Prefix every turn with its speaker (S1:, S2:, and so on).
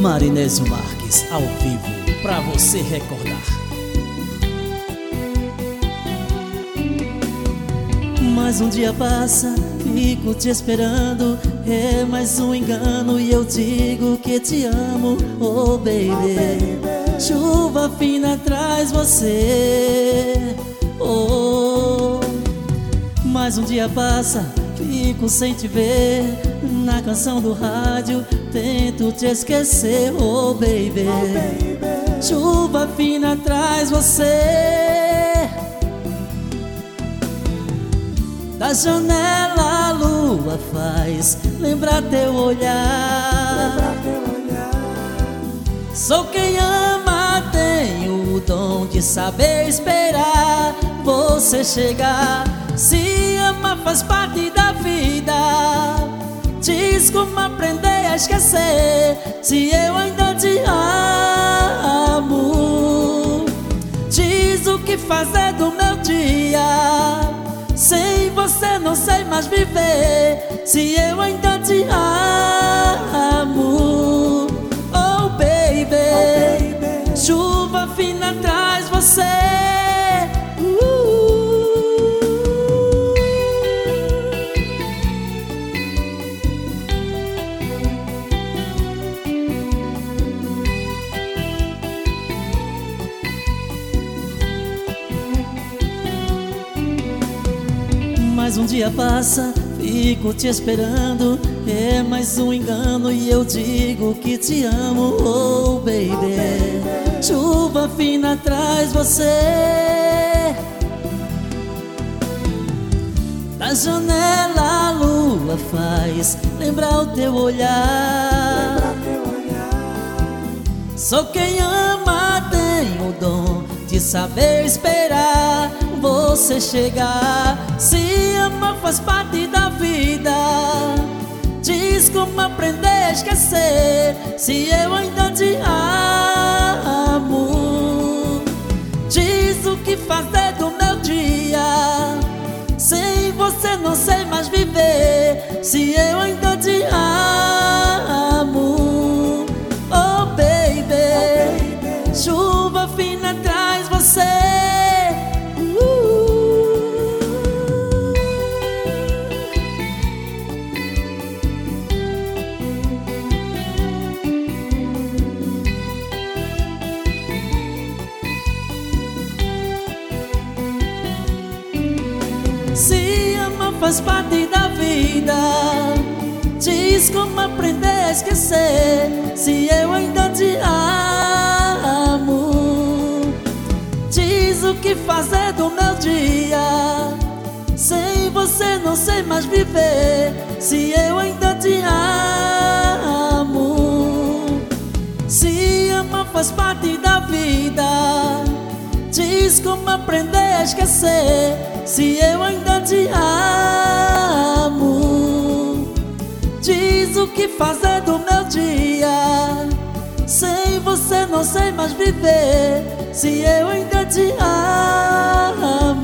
S1: Marinésio Marques, ao vivo, pra você recordar. Mais um dia passa, fico te esperando. É mais um engano e eu digo que te amo, oh baby. Chuva fina traz você, oh. Mais um dia passa, fico sem te ver. Na canção do rádio tento te esquecer, oh baby. Chuva fina traz você. Da janela a lua faz lembrar teu olhar. Sou quem ama, tenho o dom de saber esperar você chegar. Se ama faz parte da vida, diz como aprender a esquecer. Se eu ainda te amo, diz o que fazer do meu dia. Sem você não sei mais viver. Se eu ainda te amo, oh baby, chuva fina traz você. Mais um dia passa, fico te esperando. É mais um engano e eu digo que te amo, oh baby. Chuva fina traz você. Da janela a lua faz lembrar o teu olhar. Sou quem ama, tenho o dom de saber esperar você chegar. Se ama faz parte da vida, diz como aprender a esquecer. Se eu ainda te amo, diz o que fazer do meu dia. Sem você não sei mais viver. Se eu ainda te amo, oh baby, chuva fina traz você. Se ama faz parte da vida, diz como aprender a esquecer. Se eu ainda te amo, diz o que fazer do meu dia. Sem você não sei mais viver. Se eu ainda te amo, se ama faz parte da vida, diz como aprender a esquecer. Se eu ainda te amo, diz o que fazer do meu dia. Sem você não sei mais viver. Se eu ainda te amo.